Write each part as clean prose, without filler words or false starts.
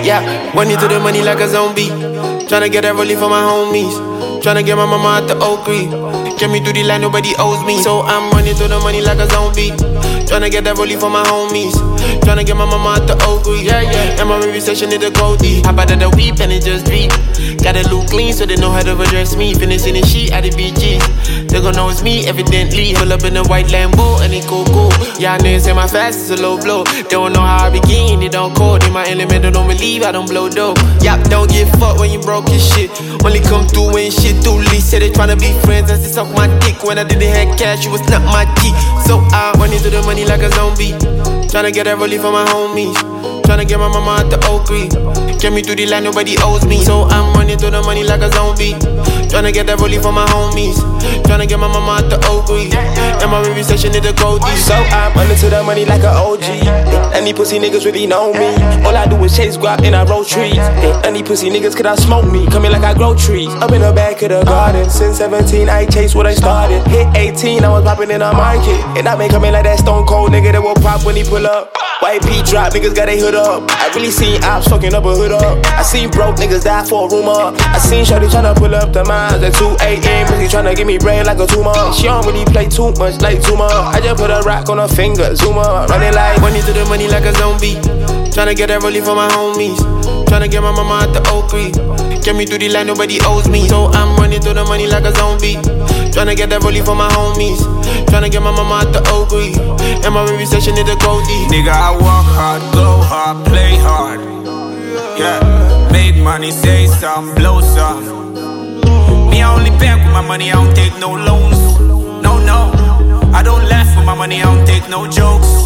Yeah, money to the money like a zombie. Tryna get that relief for my homies. Tryna get my mama out the Oak Creek. Get me through the line, nobody owes me. So I'm running through the money like a zombie. Tryna get that relief for my homies. Tryna get my mama out the Oak Creek. And my review session is the Cody. Hop out of the weep and it just beat. Gotta look clean so they know how to address me. Finishing the sheet at the BGs. They gon' know it's me evidently. Pull up in a white Lambo and it go. Y'all niggas say my fast is a low blow. They don't know how I begin, it don't code. In my element, don't believe I don't blow dope. Yup, don't get fucked when you broke your shit. Only come through when shit too least. Say they tryna be friends and they suck my dick. When I didn't have cash, you was not my G. So I went into the money like a zombie. Tryna get that relief for my homies. Tryna get my mama out the Oak Creek. Get me through the line, nobody owes me. So I'm running through the money like a zombie. Tryna get that relief for my homies. Tryna get my mama out the Oak Creek. And my review session is the Cody. So I'm running to the money like an OG. And these pussy niggas really know me. All I do is chase guap and I roll trees. And these pussy niggas could I smoke me. Coming like I grow trees. Up in the back of the garden. Since 17 I chase what I started. Hit 18 I was popping in the market. And I been coming like that stone cold nigga that will pop when he pull up. White beat drop, niggas got they hood up. I really seen ops fucking up a hood up. I seen broke niggas die for a rumor. I seen shorty tryna pull up the mines at 2 a.m. Pussy tryna give me brain like a tumor. She don't really play too much like Zuma. I just put a rock on her finger, Zuma. Running like money to the money like a zombie. Tryna get that relief for my homies. Tryna get my mama out the Oak Creek. Get me through the line, nobody owes me. So I'm running through the money like a zombie. Tryna get that relief for my homies. Tryna get my mama out the Oak Creek. And my review session is the Cody. Nigga, I work hard, go hard, play hard. Yeah, make money, say some, blow some. Me, I only bank with my money, I don't take no loans. No, I don't laugh with my money, I don't take no jokes.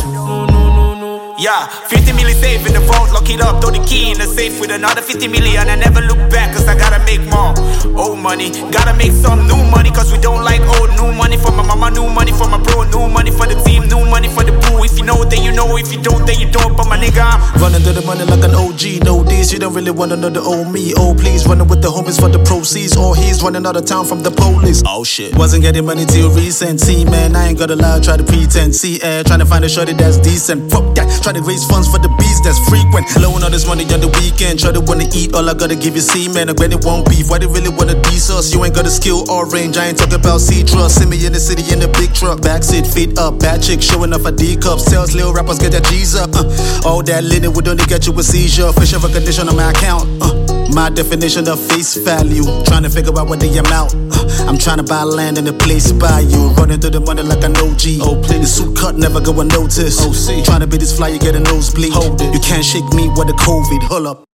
Yeah, 50 million safe in the vault, lock it up, throw the key in the safe with another 50 million. I never look back, cause I gotta make more. Old money, gotta make some new money, cause we don't like old. New money for my mama, new money for my bro, new money for the team, new money for the boo. If you know, then you know, if you don't, then you don't. But my nigga, I'm running to the money like an OG. No this, you don't really wanna know the old me. Oh please, running with the homies for the proceeds. Or he's running out of town from the police. Oh shit, wasn't getting money till recent. See man, I ain't gotta lie, try to pretend. See trying to find a shorty that's decent. Fuck that, try to raise funds for the beats that's frequent. Blowing all this money on the weekend. Try to wanna eat, all I gotta give you semen. And when it won't beef, why they really wanna diss us? You ain't got a skill or range, I ain't talking about C-Trust. See me in the city in the big truck. Backseat, feet up, bad chick showing off a D-cup. Sales, little rappers get their G's up. All that linen would only get you a seizure. Facial recognition on my account. My definition of face value. Trying to figure out what the amount. I'm trying to buy land in a place by you. Running through the money like an OG. Oh please, the suit cut never go unnoticed. Trying to be this fly, you get a nosebleed. Hold it, you can't shake me with the COVID. Hold up.